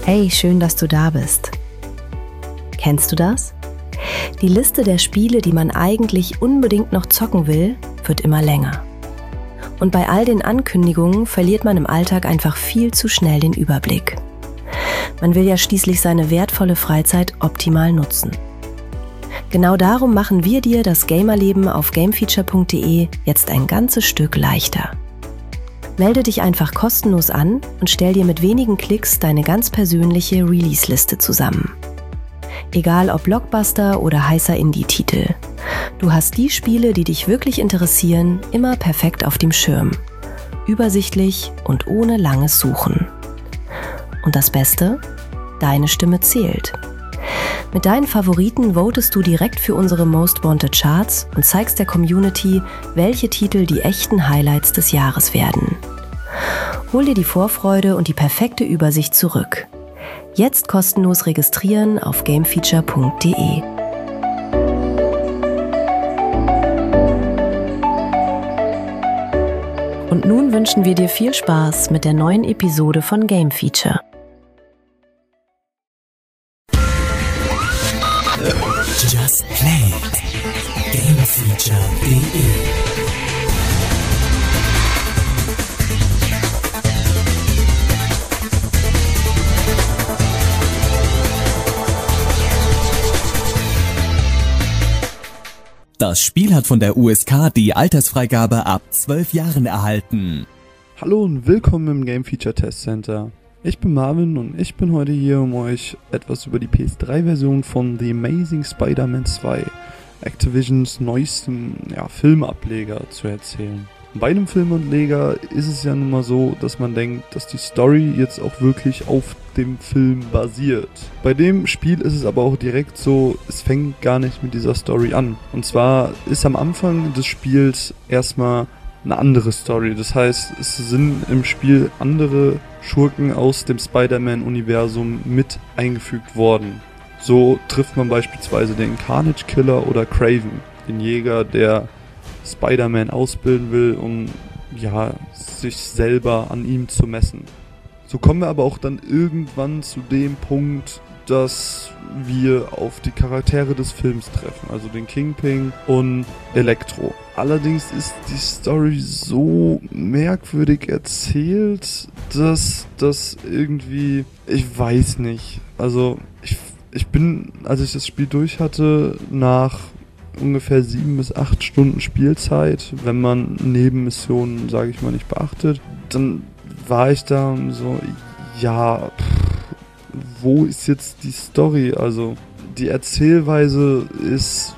Hey, schön, dass du da bist. Kennst du das? Die Liste der Spiele, die man eigentlich unbedingt noch zocken will, wird immer länger. Und bei all den Ankündigungen verliert man im Alltag einfach viel zu schnell den Überblick. Man will ja schließlich seine wertvolle Freizeit optimal nutzen. Genau darum machen wir dir das Gamerleben auf gamefeature.de jetzt ein ganzes Stück leichter. Melde dich einfach kostenlos an und stell dir mit wenigen Klicks deine ganz persönliche Release-Liste zusammen. Egal ob Blockbuster oder heißer Indie-Titel. Du hast die Spiele, die dich wirklich interessieren, immer perfekt auf dem Schirm. Übersichtlich und ohne langes Suchen. Und das Beste? Deine Stimme zählt. Mit deinen Favoriten votest du direkt für unsere Most Wanted Charts und zeigst der Community, welche Titel die echten Highlights des Jahres werden. Hol dir die Vorfreude und die perfekte Übersicht zurück. Jetzt kostenlos registrieren auf gamefeature.de. Und nun wünschen wir dir viel Spaß mit der neuen Episode von Game Feature. Just Play Gamefeature.de. Das Spiel hat von der USK die Altersfreigabe ab 12 Jahren erhalten. Hallo und willkommen im Game Feature Test Center. Ich bin Marvin und ich bin heute hier, um euch etwas über die PS3-Version von The Amazing Spider-Man 2, Activisions neuestem Filmableger, zu erzählen. Bei einem Filmableger ist es ja nun mal so, dass man denkt, dass die Story jetzt auch wirklich auf dem Film basiert. Bei dem Spiel ist es aber auch direkt so, es fängt gar nicht mit dieser Story an. Und zwar ist am Anfang des Spiels erstmal eine andere Story. Das heißt, es sind im Spiel andere Schurken aus dem Spider-Man-Universum mit eingefügt worden. So trifft man beispielsweise den Carnage Killer oder Kraven, den Jäger, der Spider-Man ausbilden will, um sich selber an ihm zu messen. So kommen wir aber auch dann irgendwann zu dem Punkt, dass wir auf die Charaktere des Films treffen, also den Kingpin und Elektro. Allerdings ist die Story so merkwürdig erzählt, dass das irgendwie, ich weiß nicht, also ich bin, als ich das Spiel durch hatte, nach ungefähr 7 bis 8 Stunden Spielzeit, wenn man Nebenmissionen, sage ich mal, nicht beachtet, dann war ich da so, wo ist jetzt die Story? Also die Erzählweise ist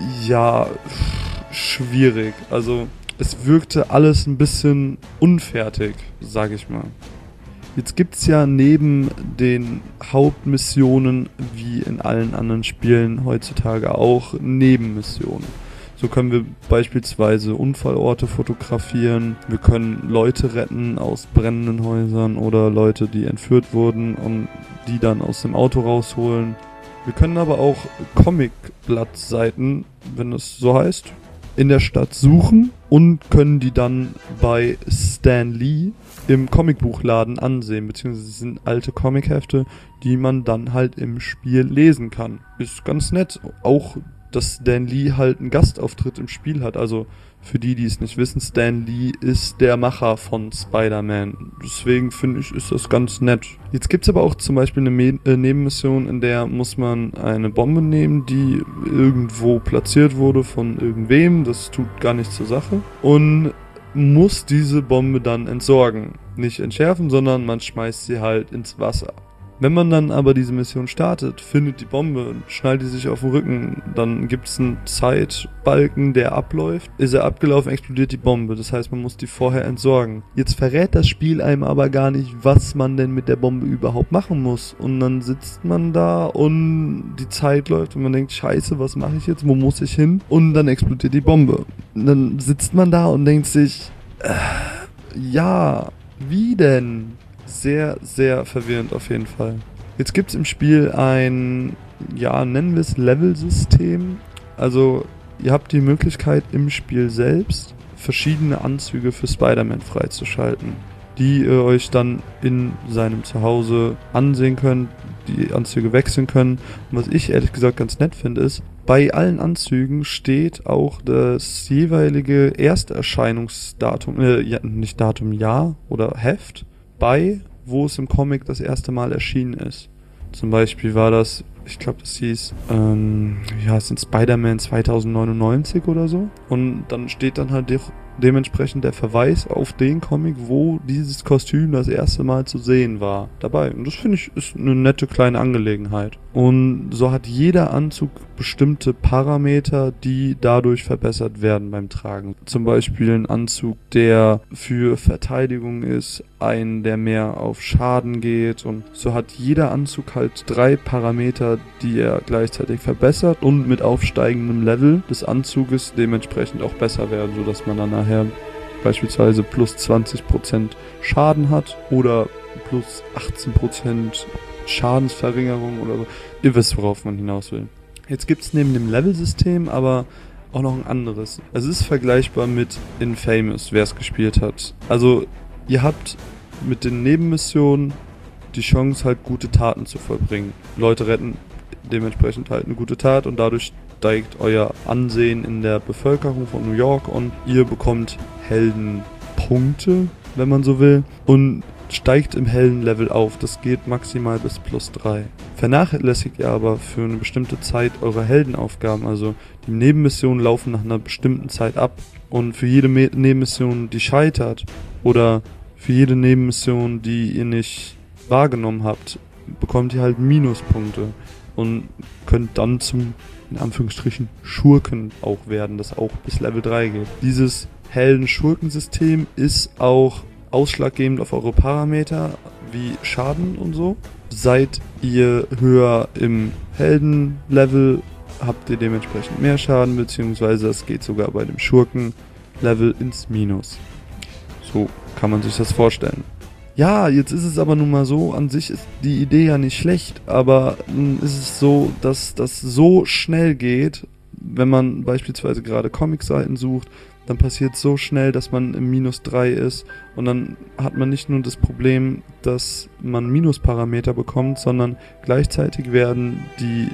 schwierig. Also es wirkte alles ein bisschen unfertig, sage ich mal. Jetzt gibt's ja neben den Hauptmissionen, wie in allen anderen Spielen heutzutage auch, Nebenmissionen. So können wir beispielsweise Unfallorte fotografieren, wir können Leute retten aus brennenden Häusern oder Leute, die entführt wurden und die dann aus dem Auto rausholen. Wir können aber auch Comicblattseiten, wenn es so heißt, in der Stadt suchen und können die dann bei Stan Lee im Comicbuchladen ansehen, beziehungsweise es sind alte Comichefte, die man dann halt im Spiel lesen kann. Ist ganz nett, auch dass Stan Lee halt einen Gastauftritt im Spiel hat, also für die es nicht wissen, Stan Lee ist der Macher von Spider-Man, deswegen finde ich, ist das ganz nett. Jetzt gibt's aber auch zum Beispiel eine Nebenmission, in der muss man eine Bombe nehmen, die irgendwo platziert wurde von irgendwem, das tut gar nichts zur Sache, und muss diese Bombe dann entsorgen. Nicht entschärfen, sondern man schmeißt sie halt ins Wasser. Wenn man dann aber diese Mission startet, findet die Bombe, schnallt die sich auf den Rücken, dann gibt es einen Zeitbalken, der abläuft. Ist er abgelaufen, explodiert die Bombe. Das heißt, man muss die vorher entsorgen. Jetzt verrät das Spiel einem aber gar nicht, was man denn mit der Bombe überhaupt machen muss. Und dann sitzt man da und die Zeit läuft und man denkt, scheiße, was mache ich jetzt? Wo muss ich hin? Und dann explodiert die Bombe. Und dann sitzt man da und denkt sich, wie denn? Sehr, sehr verwirrend auf jeden Fall. Jetzt gibt es im Spiel ein, nennen wir es Level-System. Also ihr habt die Möglichkeit im Spiel selbst verschiedene Anzüge für Spider-Man freizuschalten. die ihr euch dann in seinem Zuhause ansehen könnt, die Anzüge wechseln können. Und was ich ehrlich gesagt ganz nett finde, ist, bei allen Anzügen steht auch das jeweilige Ersterscheinungsdatum, nicht Datum, Jahr oder Heft bei, wo es im Comic das erste Mal erschienen ist. Zum Beispiel war das, ich glaube, das hieß, wie heißt es, Spider-Man 2099 oder so. Und dann steht dann halt dementsprechend der Verweis auf den Comic, wo dieses Kostüm das erste Mal zu sehen war, dabei. Und das finde ich ist eine nette kleine Angelegenheit. Und so hat jeder Anzug bestimmte Parameter, die dadurch verbessert werden beim Tragen. Zum Beispiel ein Anzug, der für Verteidigung ist, ein, der mehr auf Schaden geht. Und so hat jeder Anzug halt 3 Parameter, die er gleichzeitig verbessert und mit aufsteigendem Level des Anzuges dementsprechend auch besser werden, sodass man dann nachher beispielsweise plus 20% Schaden hat oder plus 18% Schadensverringerung oder so. Ihr wisst, worauf man hinaus will. Jetzt gibt es neben dem Level-System aber auch noch ein anderes. Es ist vergleichbar mit Infamous, wer es gespielt hat. Also ihr habt mit den Nebenmissionen die Chance, halt gute Taten zu vollbringen. Leute retten dementsprechend halt eine gute Tat und dadurch steigt euer Ansehen in der Bevölkerung von New York und ihr bekommt Heldenpunkte, wenn man so will, und steigt im Heldenlevel auf. Das geht maximal bis plus 3. Vernachlässigt ihr aber für eine bestimmte Zeit eure Heldenaufgaben, also die Nebenmissionen laufen nach einer bestimmten Zeit ab und für jede Nebenmission, die scheitert oder für jede Nebenmission, die ihr nicht wahrgenommen habt, bekommt ihr halt Minuspunkte und könnt dann zum, in Anführungsstrichen, Schurken auch werden, das auch bis Level 3 geht. Dieses Helden-Schurken-System ist auch ausschlaggebend auf eure Parameter wie Schaden und so. Seid ihr höher im Heldenlevel, habt ihr dementsprechend mehr Schaden, beziehungsweise es geht sogar bei dem Schurken-Level ins Minus. So kann man sich das vorstellen. Ja, jetzt ist es aber nun mal so, an sich ist die Idee ja nicht schlecht, aber ist es so, dass das so schnell geht, wenn man beispielsweise gerade Comicseiten sucht, dann passiert so schnell, dass man im Minus 3 ist und dann hat man nicht nur das Problem, dass man Minusparameter bekommt, sondern gleichzeitig werden die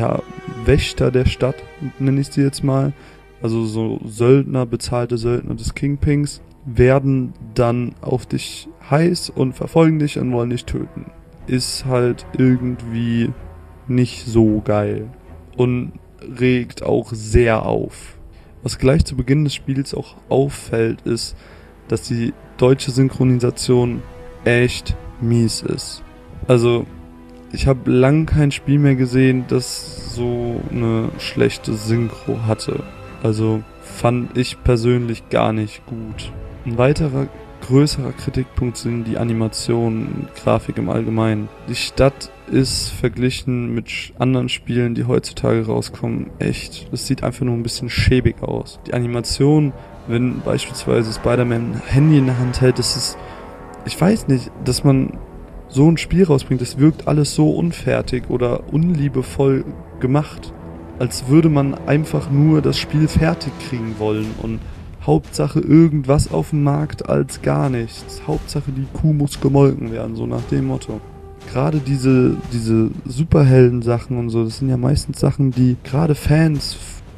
Wächter der Stadt, nenne ich sie jetzt mal, also so Söldner, bezahlte Söldner des Kingpins, werden dann auf dich heiß und verfolgen dich und wollen dich töten. Ist halt irgendwie nicht so geil und regt auch sehr auf. Was gleich zu Beginn des Spiels auch auffällt, ist, dass die deutsche Synchronisation echt mies ist. Also, ich habe lang kein Spiel mehr gesehen, das so eine schlechte Synchro hatte. Also, fand ich persönlich gar nicht gut. Ein weiterer größerer Kritikpunkt sind die Animationen, Grafik im Allgemeinen. Die Stadt ist verglichen mit anderen Spielen, die heutzutage rauskommen, echt. Das sieht einfach nur ein bisschen schäbig aus. Die Animation, wenn beispielsweise Spider-Man ein Handy in der Hand hält, das ist, ich weiß nicht, dass man so ein Spiel rausbringt, das wirkt alles so unfertig oder unliebevoll gemacht, als würde man einfach nur das Spiel fertig kriegen wollen und Hauptsache irgendwas auf dem Markt als gar nichts. Hauptsache die Kuh muss gemolken werden, so nach dem Motto. Gerade diese Superhelden-Sachen und so, das sind ja meistens Sachen, die gerade Fans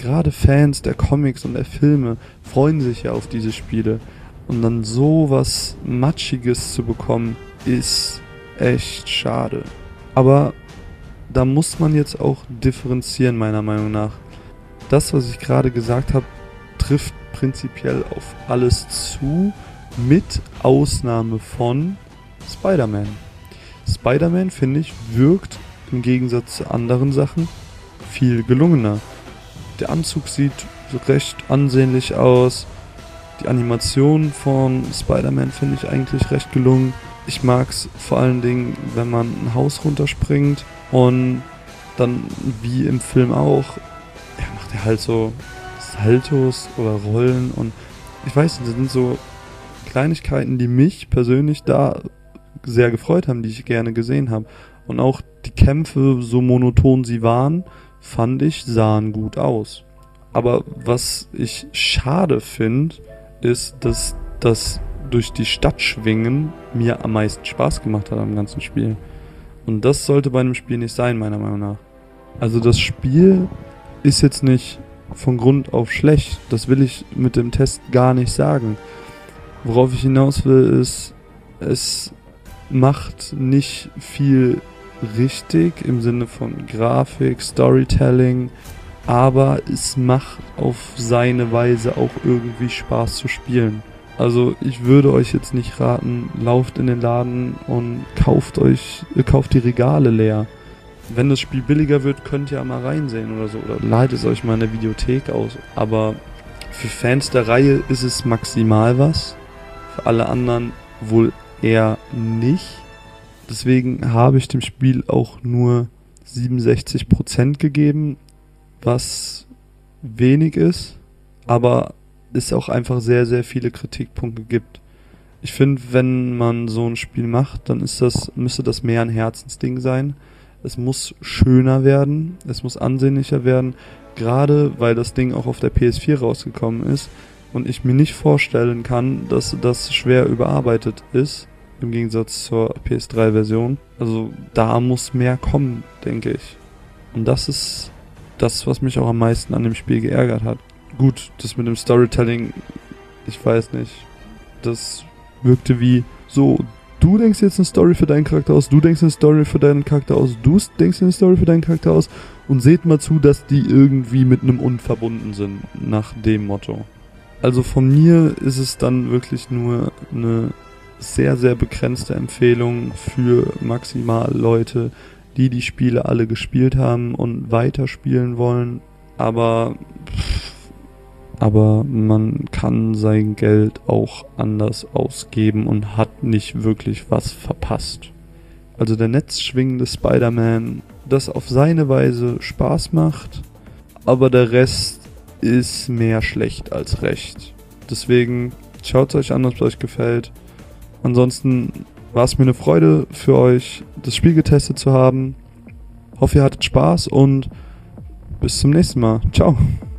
der Comics und der Filme freuen sich ja auf diese Spiele. Und dann sowas Matschiges zu bekommen, ist echt schade. Aber da muss man jetzt auch differenzieren, meiner Meinung nach. Das, was ich gerade gesagt habe, trifft prinzipiell auf alles zu, mit Ausnahme von Spider-Man. Spider-Man, finde ich, wirkt im Gegensatz zu anderen Sachen viel gelungener. Der Anzug sieht recht ansehnlich aus. Die Animation von Spider-Man finde ich eigentlich recht gelungen. Ich mag es vor allen Dingen, wenn man ein Haus runterspringt und dann, wie im Film auch, macht er halt so Saltos oder Rollen und ich weiß nicht, das sind so Kleinigkeiten, die mich persönlich da sehr gefreut haben, die ich gerne gesehen habe. Und auch die Kämpfe, so monoton sie waren, fand ich, sahen gut aus. Aber was ich schade finde, ist, dass das durch die Stadt schwingen mir am meisten Spaß gemacht hat am ganzen Spiel. Und das sollte bei einem Spiel nicht sein, meiner Meinung nach. Also das Spiel ist jetzt nicht von Grund auf schlecht. Das will ich mit dem Test gar nicht sagen. Worauf ich hinaus will, ist, es macht nicht viel richtig im Sinne von Grafik, Storytelling, aber es macht auf seine Weise auch irgendwie Spaß zu spielen. Also ich würde euch jetzt nicht raten, lauft in den Laden und kauft die Regale leer. Wenn das Spiel billiger wird, könnt ihr ja mal reinsehen oder so, oder leitet es euch mal in der Videothek aus. Aber für Fans der Reihe ist es maximal was, für alle anderen wohl eher nicht. Deswegen habe ich dem Spiel auch nur 67% gegeben, was wenig ist, aber es auch einfach sehr, sehr viele Kritikpunkte gibt. Ich finde, wenn man so ein Spiel macht, dann müsste das mehr ein Herzensding sein. Es muss schöner werden, es muss ansehnlicher werden, gerade weil das Ding auch auf der PS4 rausgekommen ist und ich mir nicht vorstellen kann, dass das schwer überarbeitet ist, im Gegensatz zur PS3-Version. Also da muss mehr kommen, denke ich. Und das ist das, was mich auch am meisten an dem Spiel geärgert hat. Gut, das mit dem Storytelling, ich weiß nicht, das wirkte wie so, du denkst jetzt eine Story für deinen Charakter aus, du denkst eine Story für deinen Charakter aus, du denkst eine Story für deinen Charakter aus und seht mal zu, dass die irgendwie mit einem Und verbunden sind, nach dem Motto. Also von mir ist es dann wirklich nur eine sehr, sehr begrenzte Empfehlung für maximal Leute, die die Spiele alle gespielt haben und weiterspielen wollen, aber man kann sein Geld auch anders ausgeben und hat nicht wirklich was verpasst. Also der netzschwingende Spider-Man, das auf seine Weise Spaß macht, aber der Rest ist mehr schlecht als recht. Deswegen schaut es euch an, ob es euch gefällt. Ansonsten war es mir eine Freude für euch, das Spiel getestet zu haben. Hoffe, ihr hattet Spaß und bis zum nächsten Mal. Ciao.